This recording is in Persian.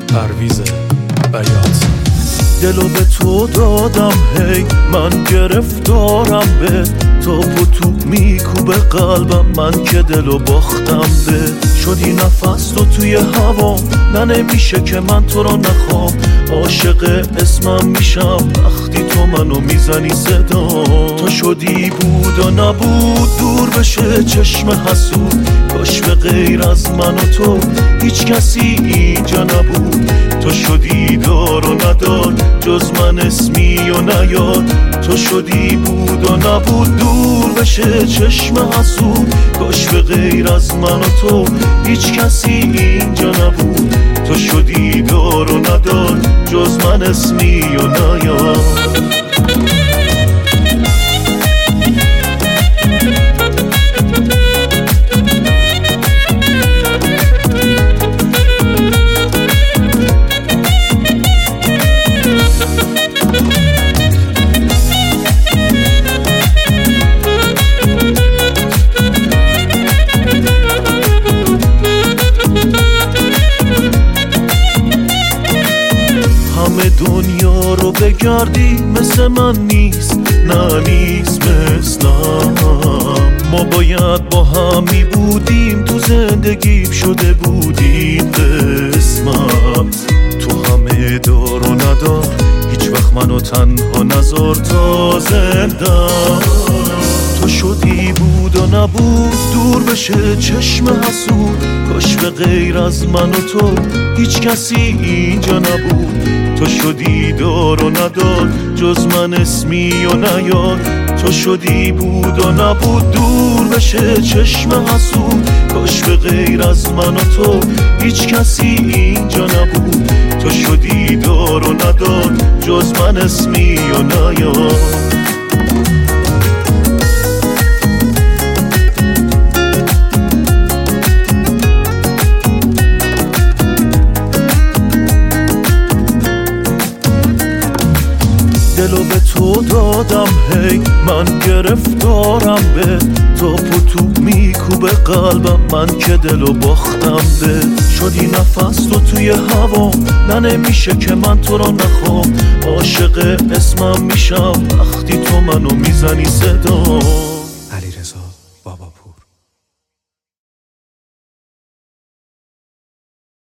پرویز بیات. دلو به تو دادم هی من گرفتارم به توپ و تو میکوبه قلبم من که دلو باختم به شدی نفس تو توی هوا نه نمیشه که من تو رو نخوام عاشق اسمم میشم وقتی تو منو میزنی صدا تو شدی بود و نبود دور بشه چشم حسود کاش به غیر از من و تو هیچ کسی اینجا نبود تو شدی دار و ندار جز من اسمی و نیار تو شدی بود و نبود دور بشه چشم حسود کاش به غیر از من و تو هیچ کسی اینجا نبود تو شدی دار و ندار جز من اسمی و نیار. دنیا رو بگردی مثل من نیست نه نیست مثلم ما باید با هم می بودیم تو زندگیم شده بودیم قسمت تو همه دار و ندار هیچ وقت منو تنها نذار تا زندم تو شدی بود و نبود دور بشه چشم حسود کاش به غیر از من و تو هیچ کسی اینجا نبود تو شدی دار و ندار جز من اسمی و نیار تو شدی بود و نبود دور بشه چشم حسود کاش به غیر از من و تو هیچ کسی اینجا نبود تو شدی دار و ندار جز من اسمی و نیار. دلو به تو دادم هی من گرفتارم به توپ و تو میکوبه قلبم من که دلو باختم به شدی نفس تو توی هوا نه نمیشه که من تو رو نخوام عاشق اسمم میشم وقتی تو منو میزنی صدا